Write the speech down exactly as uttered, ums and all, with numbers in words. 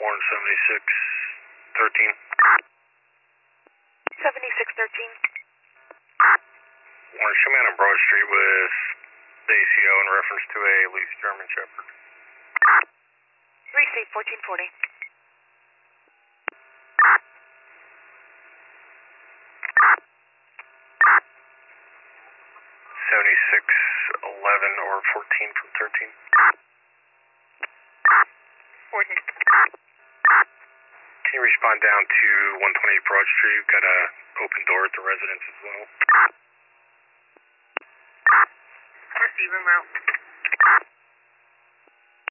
one seventy-six thirteen. seventy-six thirteen. Warren, show me on Broad Street with the A C O in reference to a loose German Shepherd. Receive fourteen forty. seventy-six eleven or fourteen from thirteen. fourteen. Can you respond down to one twenty-eight Broad Street? We've got a open door at the residence as well. Receive en route.